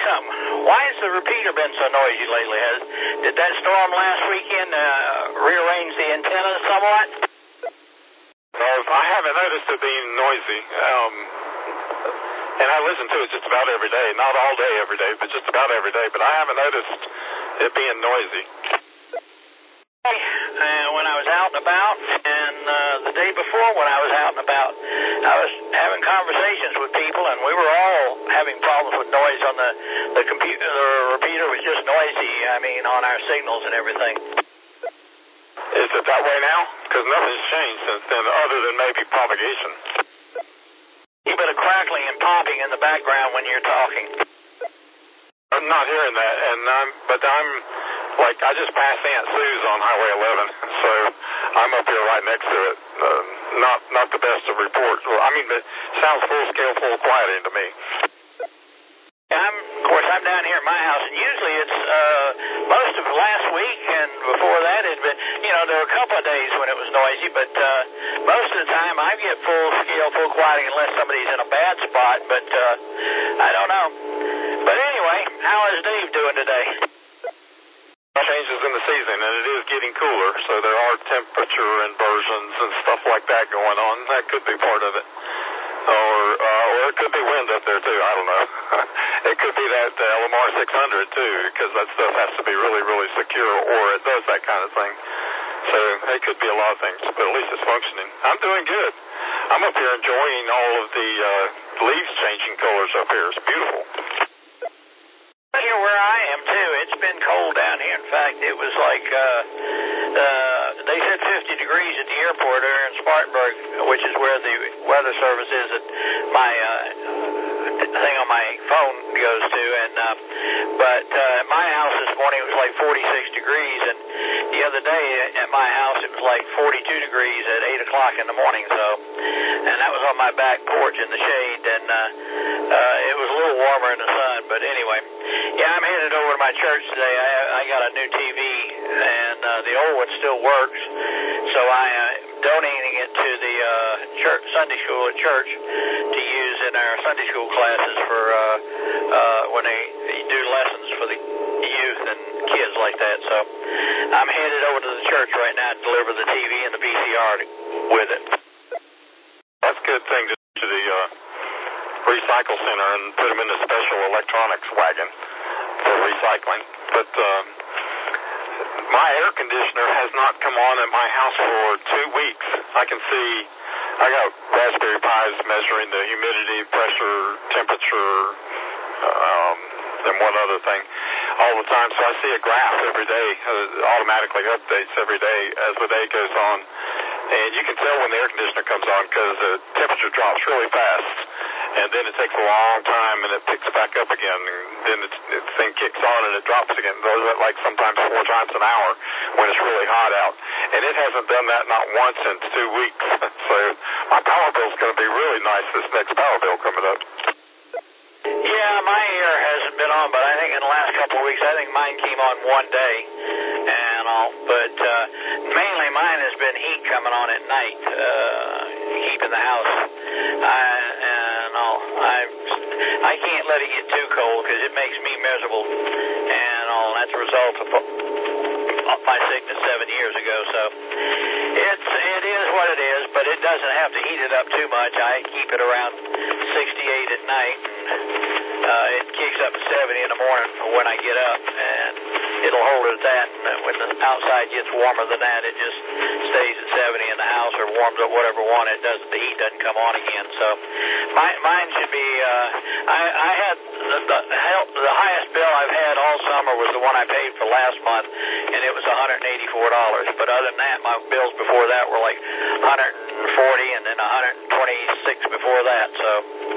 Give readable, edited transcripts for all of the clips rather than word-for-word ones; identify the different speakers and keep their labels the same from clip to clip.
Speaker 1: something. Why has the repeater been so noisy lately? Did that storm last weekend rearrange the antennas somewhat?
Speaker 2: No, I haven't noticed it being noisy. And I listen to it just about every day. Not all day every day, but just about every day. But I haven't noticed it being noisy.
Speaker 1: When I was out and about, and the day before when I was out and about, I was having conversations with people, and we were all having problems with noise on the computer. The repeater was just noisy, on our signals and everything.
Speaker 2: Is it that way now? Because nothing's changed since then, other than maybe propagation.
Speaker 1: You bit of crackling and popping in the background when you're talking.
Speaker 2: I'm not hearing that, but I just passed Aunt Sue's on Highway 11, so I'm up here right next to it. Not the best of reports. It sounds full scale, full quieting to me.
Speaker 1: Of course, I'm down here at my house, and usually it's most of last week, and before that it had been, there were a couple of days when it was noisy, but most of the time I get full scale, full quieting unless somebody's in a bad spot, but I don't know. But anyway, how is Dave doing today?
Speaker 2: Changes in the season, and it is getting cooler, so there are temperature inversions and stuff like that going on. That could be part of it. Or it could be wind up there, too. I don't know. It could be that LMR 600, too, because that stuff has to be really, really secure, or it does that kind of thing. So it could be a lot of things, but at least it's functioning. I'm doing good. I'm up here enjoying all of the leaves changing colors up here. It's beautiful.
Speaker 1: Here where I am, too, it's been cold down here. In fact, it was like, they said 50 degrees at the airport there in Spartanburg, which is where the weather service is at my thing on my phone goes to. But at my house this morning it was like 46 degrees, and the other day at my house it was like 42 degrees at 8 o'clock in the morning. And that was on my back porch in the shade, and it was a little warmer in the sun. But anyway, yeah, I'm headed over to my church today. I got a new TV, and the old one still works, so I am donating it to the church Sunday school at church to use in our Sunday school classes for when they do lessons for the youth and kids like that. So I'm headed over to the church right now to deliver the TV and the VCR with it.
Speaker 2: That's a good thing to the recycle center and put them in the special electronics wagon for recycling. But my air conditioner has not come on at my house for 2 weeks. I can see I got Raspberry Pis measuring the humidity, pressure, temperature, and one other thing all the time. So I see a graph every day, automatically updates every day as the day goes on. And you can tell when the air conditioner comes on because the temperature drops really fast. And then it takes a long time, and it picks back up again. And then the thing kicks on, and it drops again. Those are like sometimes 4 times an hour when it's really hot out. And it hasn't done that not once in 2 weeks. So my power bill's going to be really nice this next power bill coming up.
Speaker 1: Yeah, my air hasn't been on, but I think in the last couple of weeks, I think mine came on one day and all. But mainly mine has been heat coming on at night, keeping the house. I can't let it get too cold because it makes me miserable, and all. That's a result of my sickness 7 years ago. So it is what it is, but it doesn't have to heat it up too much. I keep it around 68 at night, and it kicks up to 70 in the morning when I get up, and it'll hold it at that. And when the outside gets warmer than that, it just stays at 70 in the house or warms up whatever one it does. The heat doesn't come on again. So mine should be. I had the highest bill I've had all summer was the one I paid for last month, and it was $184. But other than that, my bills before that were like $140 and then $126 before that. So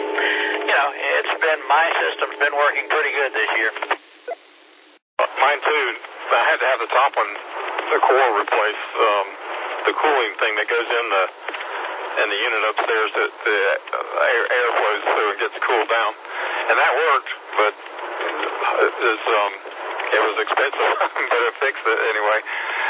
Speaker 1: my system's been working pretty good this year.
Speaker 2: Mine too. I had to have the top one, the core replaced, the cooling thing that goes in the unit upstairs that the air flows through and gets cooled down, and that worked. But it was expensive, but it fixed it anyway.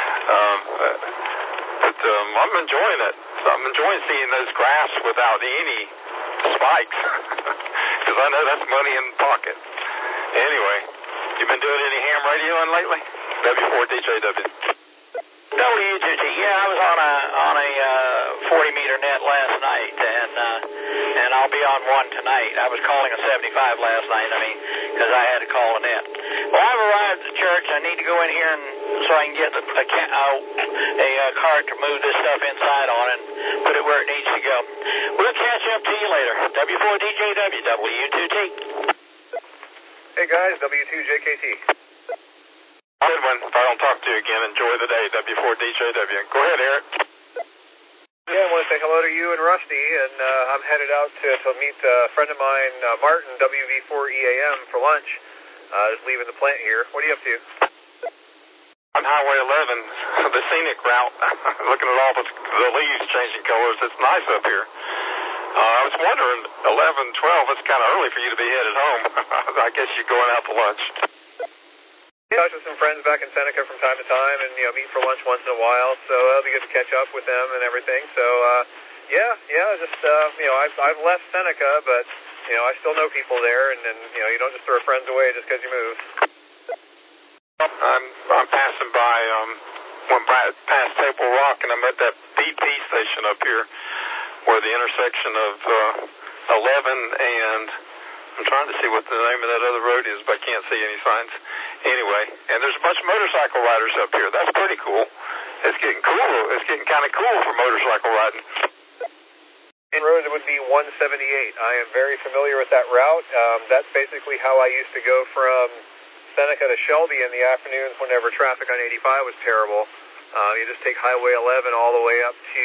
Speaker 2: I'm enjoying it. So I'm enjoying seeing those graphs without any spikes because I know that's money in the pocket. Anyway, you been doing any ham radioing lately? W4DJW.
Speaker 1: WTT, yeah, I was on a 40-meter net last night, and I'll be on one tonight. I was calling a 75 last night, because I had to call a net. Well, I've arrived at the church. I need to go in here so I can get a cart to move this stuff inside on and put it where it needs to go. We'll catch up to you later. W4DJW, W2T.
Speaker 3: Hey guys, W2JKT.
Speaker 2: Edwin, if I don't talk to you again, enjoy the day, W4DJW. Go ahead, Eric.
Speaker 3: Yeah, I want to say hello to you and Rusty, and I'm headed out to meet a friend of mine, Martin, WV4EAM, for lunch. Just leaving the plant here. What are you up to?
Speaker 2: On Highway 11, the scenic route, looking at all the leaves changing colors. It's nice up here. I was wondering, 11, 12, it's kind of early for you to be headed home. I guess you're going out to lunch.
Speaker 3: Touch with some friends back in Seneca from time to time, and meet for lunch once in a while. So it'll be good to catch up with them and everything. So I've left Seneca, but I still know people there, and you don't just throw friends away just because you move.
Speaker 2: I'm passing by, went past Table Rock, and I'm at that BP station up here, where the intersection of 11 and I'm trying to see what the name of that other road is, but I can't see any signs. Anyway, and there's a bunch of motorcycle riders up here. That's pretty cool. It's getting cool. It's getting kind of cool for motorcycle riding.
Speaker 3: In road would be 178. I am very familiar with that route. That's basically how I used to go from Seneca to Shelby in the afternoons whenever traffic on 85 was terrible. You just take Highway 11 all the way up to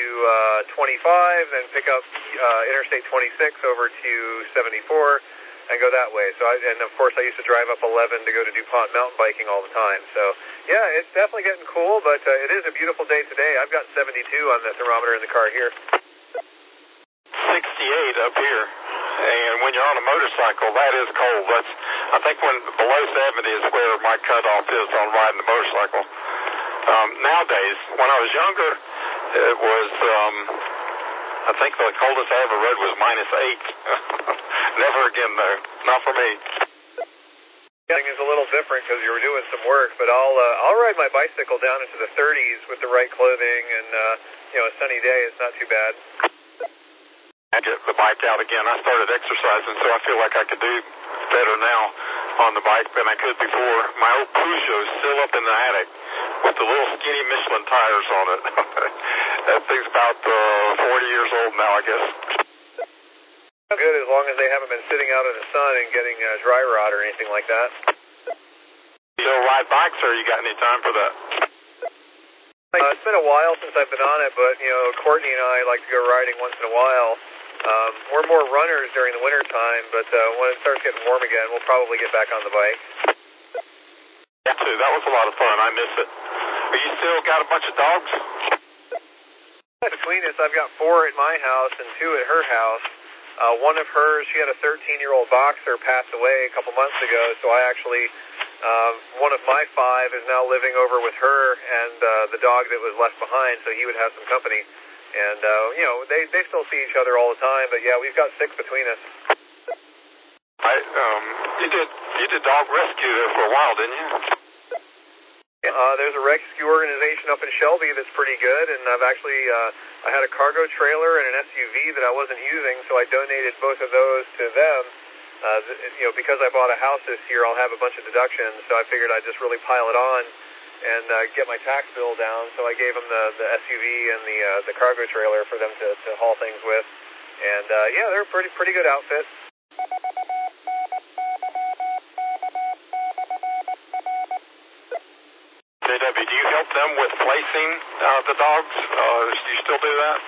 Speaker 3: 25, then pick up Interstate 26 over to 74. And go that way. So of course I used to drive up 11 to go to DuPont mountain biking all the time. So yeah, it's definitely getting cool, but it is a beautiful day today. I've got 72 on the thermometer in the car here.
Speaker 2: 68 up here. And when you're on a motorcycle, that is cold. I think when below 70 is where my cutoff is on riding the motorcycle. Nowadays, when I was younger, it was I think the coldest I ever rode was -8. Never again, though. Not for me.
Speaker 3: Thing is a little different because you were doing some work, but I'll ride my bicycle down into the 30s with the right clothing, and a sunny day. It's not too bad.
Speaker 2: I get the bike out again. I started exercising, so I feel like I could do better now on the bike than I could before. My old Peugeot's still up in the attic with the little skinny Michelin tires on it. That thing's about 40 years old now, I guess.
Speaker 3: Good, as long as they haven't been sitting out in the sun and getting dry rot or anything like that.
Speaker 2: You don't ride bikes, or you got any time for that?
Speaker 3: It's been a while since I've been on it, but Courtney and I like to go riding once in a while. We're more runners during the winter time, but when it starts getting warm again, we'll probably get back on the bike.
Speaker 2: Yeah, too. That was a lot of fun. I miss it. But you still got a bunch of dogs?
Speaker 3: Between us, I've got 4 at my house and 2 at her house. One of hers, she had a 13-year-old boxer pass away a couple months ago, so I actually, one of my 5 is now living over with her and the dog that was left behind, so he would have some company. And, they still see each other all the time, but yeah, we've got 6 between us.
Speaker 2: You did dog rescue there for a while, didn't you?
Speaker 3: There's a rescue organization up in Shelby that's pretty good, and I've actually, I had a cargo trailer and an SUV that I wasn't using, so I donated both of those to them. Because I bought a house this year, I'll have a bunch of deductions, so I figured I'd just really pile it on and get my tax bill down, so I gave them the SUV and the cargo trailer for them to haul things with. And, yeah, they're a pretty good outfit.
Speaker 2: JW, do you help them with placing the dogs? Do you still do that?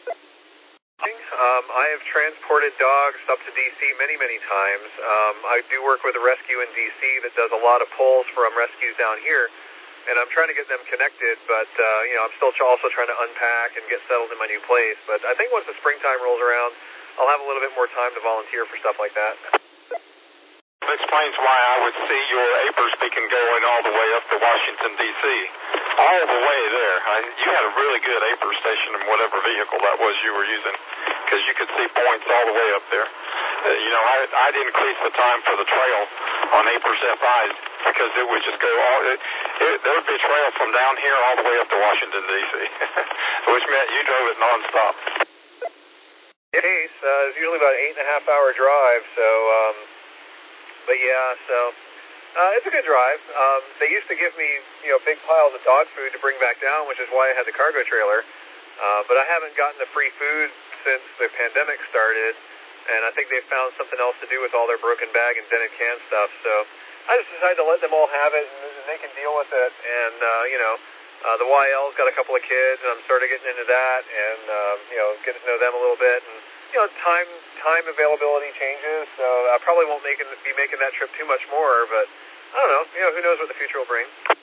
Speaker 3: I have transported dogs up to D.C. many times. I do work with a rescue in D.C. that does a lot of pulls from rescues down here, and I'm trying to get them connected, but, I'm still also trying to unpack and get settled in my new place. But I think once the springtime rolls around, I'll have a little bit more time to volunteer for stuff like that.
Speaker 2: That explains why I would see your APRS beacon going all the way up to Washington, D.C. All the way there. You had a really good APRS station in whatever vehicle that was you were using, because you could see points all the way up there. I'd increase the time for the trail on Apers FIs because it would just go there would be a trail from down here all the way up to Washington, D.C., which meant you drove it nonstop.
Speaker 3: It's usually about an 8.5-hour drive, so, but yeah, so, it's a good drive. They used to give me, big piles of dog food to bring back down, which is why I had the cargo trailer, but I haven't gotten the free food since the pandemic started, and I think they've found something else to do with all their broken bag and dented can stuff, so I just decided to let them all have it, and they can deal with it, and, the YL's got a couple of kids, and I'm sort of getting into that, and, getting to know them a little bit, and, time availability changes, so I probably won't be making that trip too much more, but I don't know, who knows what the future will bring.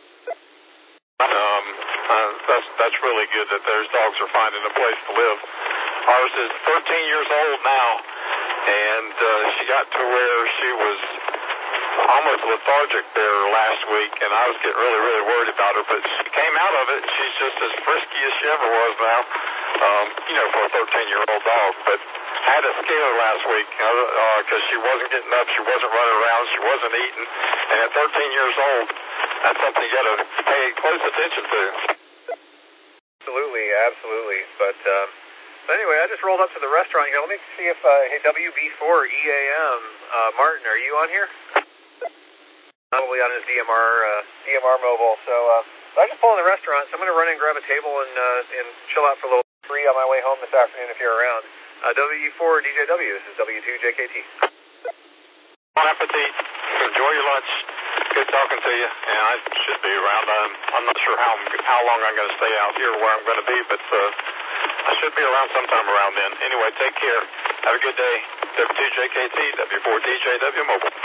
Speaker 2: That's really good that those dogs are finding a place to live. Ours is 13 years old now, and she got to where she was almost lethargic there last week, and I was getting really, really worried about her, but she came out of it, and she's just as frisky as she ever was now, for a 13-year-old dog, but I had to scare her last week, because she wasn't getting up, she wasn't running around, she wasn't eating, and at 13 years old, that's something you got to pay close attention to.
Speaker 3: Absolutely, but anyway, I just rolled up to the restaurant here. Let me see if, hey, WB4 EAM, Martin, are you on here? Probably on his DMR mobile. So I just pulled in the restaurant, so I'm going to run in, grab a table, and chill out for a little free on my way home this afternoon if you're around. WE4 DJW, this is W2JKT.
Speaker 2: Bon appetit. Enjoy your lunch. Good talking to you. And I should be around. I'm not sure how long I'm going to stay out here where I'm going to be, but I should be around sometime around then. Anyway, take care. Have a good day. W2JKT, W4DJW Mobile.